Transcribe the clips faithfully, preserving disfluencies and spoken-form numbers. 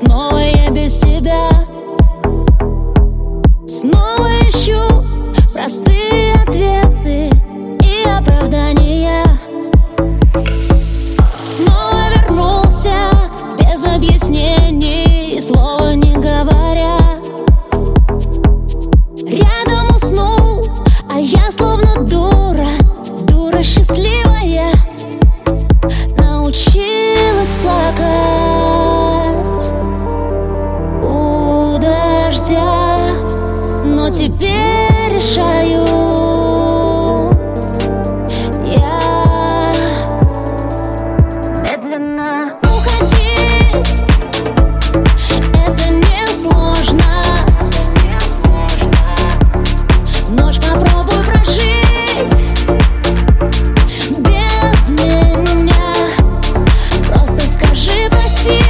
снова я без тебя. Снова ищу простые ответы и оправдания. Снова вернулся без объяснений, слова не говоря. Рядом уснул, а я словно дура, дура счастливая. Научилась плакать у дождя, но теперь решаю я медленно уходить. Это несложно, ночь попробуй прожить без меня. Просто скажи прости,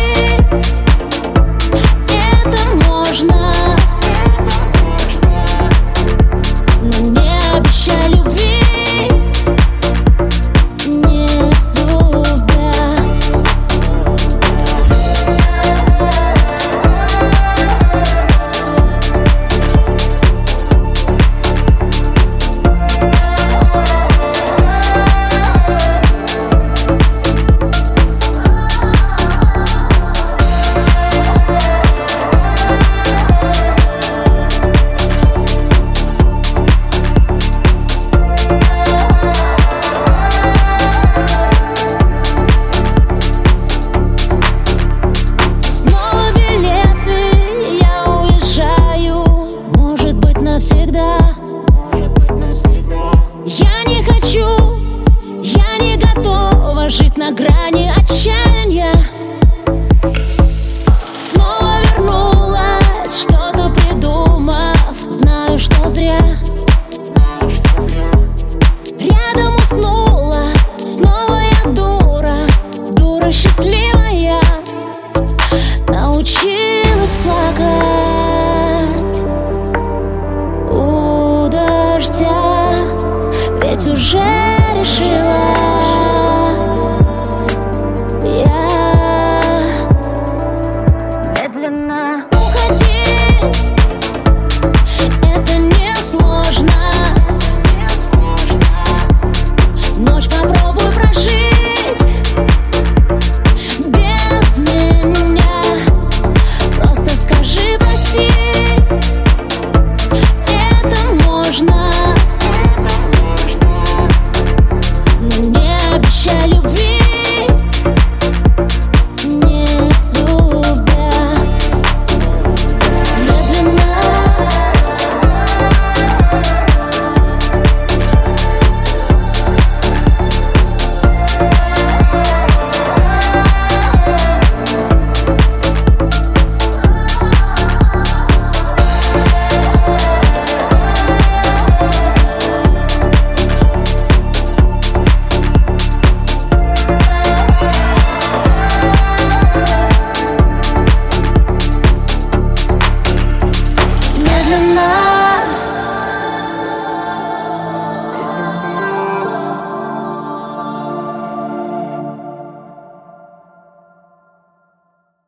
это можно, но не обещай любви, не любя. Навсегда. Я не хочу, я не готова жить на грани отчаяния. Снова вернулась, что-то придумав, знаю, что зря. Рядом уснула, снова я дура, дура счастливая. Научилась плакать у дождя, ведь уже